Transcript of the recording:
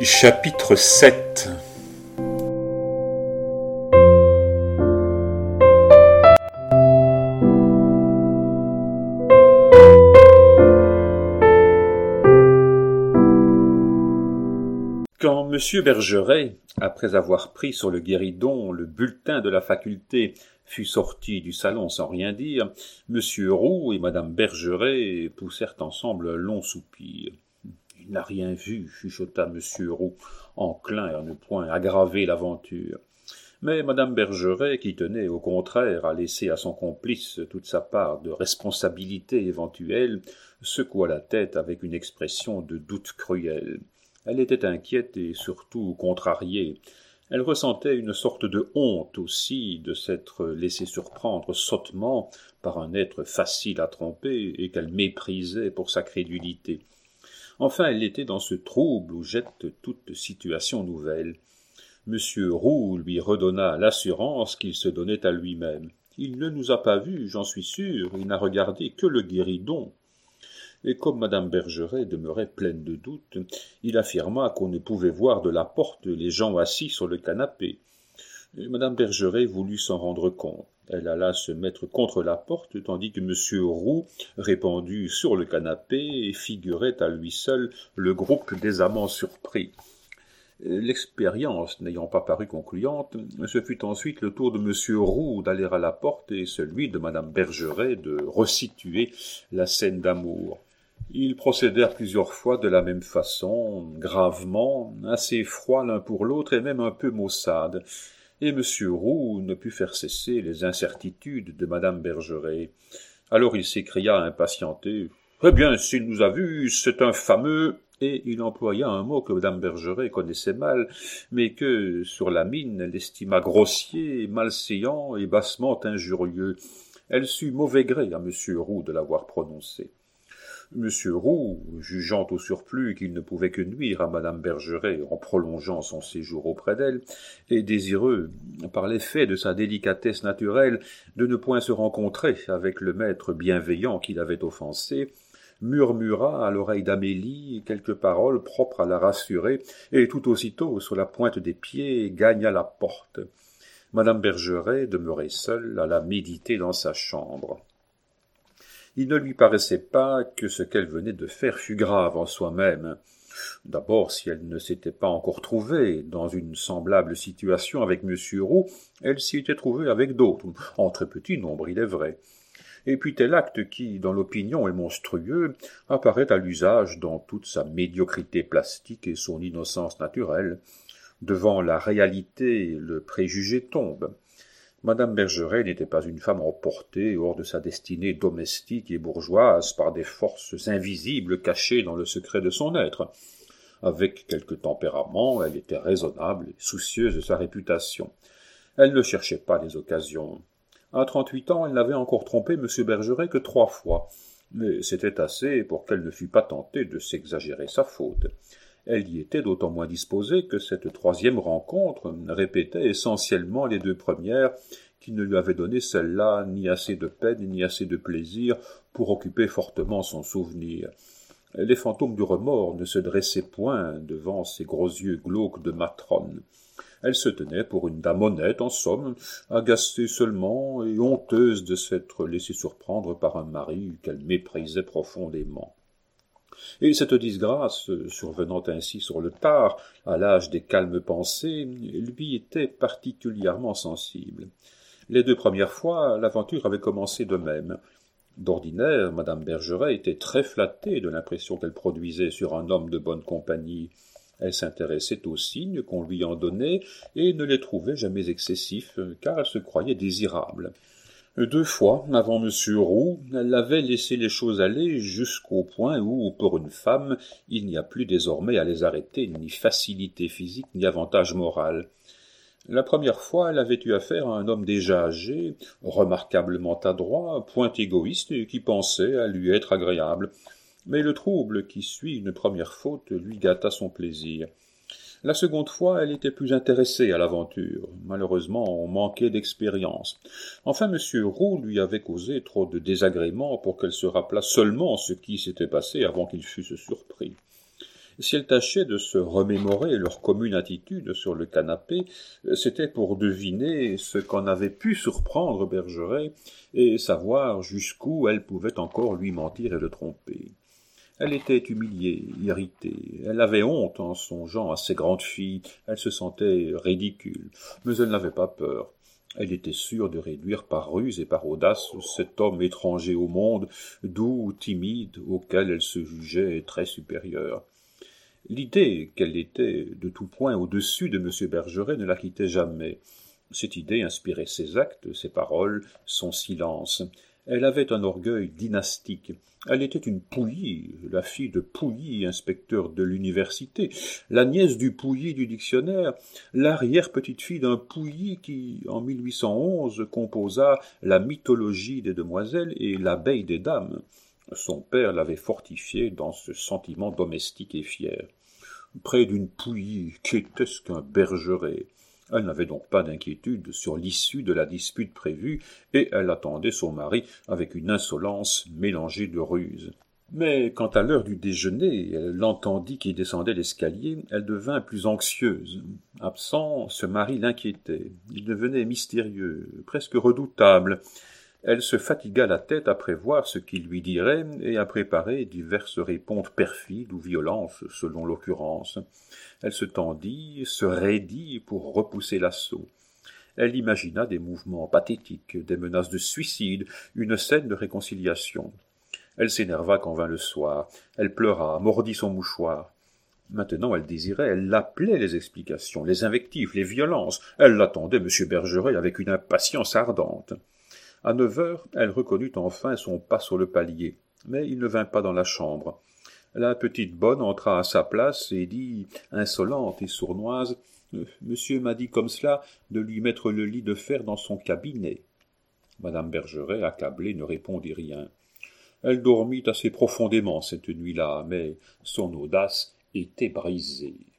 Chapitre 7. Quand M. Bergeret, après avoir pris sur le guéridon le bulletin de la faculté, fut sorti du salon sans rien dire, M. Roux et Mme Bergeret poussèrent ensemble un long soupir. « Il n'a rien vu, » chuchota M. Roux, enclin à ne point aggraver l'aventure. Mais Mme Bergeret, qui tenait au contraire à laisser à son complice toute sa part de responsabilité éventuelle, secoua la tête avec une expression de doute cruel. Elle était inquiète et surtout contrariée. Elle ressentait une sorte de honte aussi de s'être laissée surprendre sottement par un être facile à tromper et qu'elle méprisait pour sa crédulité. Enfin, elle était dans ce trouble où jette toute situation nouvelle. M. Roux lui redonna l'assurance qu'il se donnait à lui-même. « Il ne nous a pas vus, j'en suis sûr, il n'a regardé que le guéridon. » Et comme Mme Bergeret demeurait pleine de doutes, il affirma qu'on ne pouvait voir de la porte les gens assis sur le canapé. Mme Bergeret voulut s'en rendre compte. Elle alla se mettre contre la porte, tandis que M. Roux, répandu sur le canapé, figurait à lui seul le groupe des amants surpris. L'expérience n'ayant pas paru concluante, ce fut ensuite le tour de M. Roux d'aller à la porte et celui de Mme Bergeret de resituer la scène d'amour. Ils procédèrent plusieurs fois de la même façon, gravement, assez froids l'un pour l'autre et même un peu maussades. Et M. Roux ne put faire cesser les incertitudes de Mme Bergeret. Alors il s'écria impatienté « Eh bien, s'il nous a vus, c'est un fameux... » Et il employa un mot que Mme Bergeret connaissait mal, mais que, sur la mine, elle estima grossier, malséant et bassement injurieux. Elle sut mauvais gré à M. Roux de l'avoir prononcé. M. Roux, jugeant au surplus qu'il ne pouvait que nuire à Mme Bergeret en prolongeant son séjour auprès d'elle, et désireux, par l'effet de sa délicatesse naturelle, de ne point se rencontrer avec le maître bienveillant qui l'avait offensé, murmura à l'oreille d'Amélie quelques paroles propres à la rassurer, et tout aussitôt, sur la pointe des pieds, gagna la porte. Mme Bergeret, demeurée seule, alla méditer dans sa chambre. Il ne lui paraissait pas que ce qu'elle venait de faire fût grave en soi-même. D'abord, si elle ne s'était pas encore trouvée dans une semblable situation avec M. Roux, elle s'y était trouvée avec d'autres, en très petit nombre, il est vrai. Et puis tel acte qui, dans l'opinion, est monstrueux, apparaît à l'usage dans toute sa médiocrité plastique et son innocence naturelle. Devant la réalité, le préjugé tombe. Madame Bergeret n'était pas une femme emportée hors de sa destinée domestique et bourgeoise par des forces invisibles cachées dans le secret de son être. Avec quelque tempérament, elle était raisonnable et soucieuse de sa réputation. Elle ne cherchait pas les occasions. À 38 ans, elle n'avait encore trompé M. Bergeret que 3 fois, mais c'était assez pour qu'elle ne fût pas tentée de s'exagérer sa faute. Elle y était d'autant moins disposée que cette 3e rencontre répétait essentiellement les 2 premières, qui ne lui avaient donné celle-là ni assez de peine ni assez de plaisir pour occuper fortement son souvenir. Les fantômes du remords ne se dressaient point devant ces gros yeux glauques de matrone. Elle se tenait pour une dame honnête, en somme, agacée seulement et honteuse de s'être laissée surprendre par un mari qu'elle méprisait profondément. Et cette disgrâce, survenant ainsi sur le tard, à l'âge des calmes pensées, lui était particulièrement sensible. Les 2 premières fois, l'aventure avait commencé de même. D'ordinaire, Mme Bergeret était très flattée de l'impression qu'elle produisait sur un homme de bonne compagnie. Elle s'intéressait aux signes qu'on lui en donnait et ne les trouvait jamais excessifs, car elle se croyait désirable. 2 fois, avant M. Roux, elle avait laissé les choses aller jusqu'au point où, pour une femme, il n'y a plus désormais à les arrêter ni facilité physique ni avantage moral. La première fois, elle avait eu affaire à un homme déjà âgé, remarquablement adroit, point égoïste et qui pensait à lui être agréable. Mais le trouble qui suit une première faute lui gâta son plaisir. La seconde fois, elle était plus intéressée à l'aventure. Malheureusement, on manquait d'expérience. Enfin, M. Roux lui avait causé trop de désagréments pour qu'elle se rappelât seulement ce qui s'était passé avant qu'ils fussent surpris. Si elle tâchait de se remémorer leur commune attitude sur le canapé, c'était pour deviner ce qu'en avait pu surprendre Bergeret et savoir jusqu'où elle pouvait encore lui mentir et le tromper. Elle était humiliée, irritée, elle avait honte en songeant à ces grandes filles, elle se sentait ridicule, mais elle n'avait pas peur. Elle était sûre de réduire par ruse et par audace cet homme étranger au monde, doux, timide, auquel elle se jugeait très supérieure. L'idée qu'elle était de tout point au-dessus de M. Bergeret ne la quittait jamais. Cette idée inspirait ses actes, ses paroles, son silence. Elle avait un orgueil dynastique. Elle était une Pouilly, la fille de Pouilly, inspecteur de l'université, la nièce du Pouilly du dictionnaire, l'arrière-petite-fille d'un Pouilly qui, en 1811, composa la mythologie des demoiselles et l'abeille des dames. Son père l'avait fortifiée dans ce sentiment domestique et fier. Près d'une Pouilly, qu'était-ce qu'un Bergeret? Elle n'avait donc pas d'inquiétude sur l'issue de la dispute prévue, et elle attendait son mari avec une insolence mélangée de ruse. Mais quand à l'heure du déjeuner, elle l'entendit qui descendait l'escalier, elle devint plus anxieuse. Absent, ce mari l'inquiétait. Il devenait mystérieux, presque redoutable. Elle se fatigua la tête à prévoir ce qu'il lui dirait et à préparer diverses réponses perfides ou violentes selon l'occurrence. Elle se tendit, se raidit pour repousser l'assaut. Elle imagina des mouvements pathétiques, des menaces de suicide, une scène de réconciliation. Elle s'énerva quand vint le soir. Elle pleura, mordit son mouchoir. Maintenant, elle désirait, elle l'appelait les explications, les invectives, les violences. Elle l'attendait, M. Bergeret, avec une impatience ardente. À 9 heures, elle reconnut enfin son pas sur le palier, mais il ne vint pas dans la chambre. La petite bonne entra à sa place et dit, insolente et sournoise, « Monsieur m'a dit comme cela de lui mettre le lit de fer dans son cabinet. » Madame Bergeret, accablée, ne répondit rien. Elle dormit assez profondément cette nuit-là, mais son audace était brisée.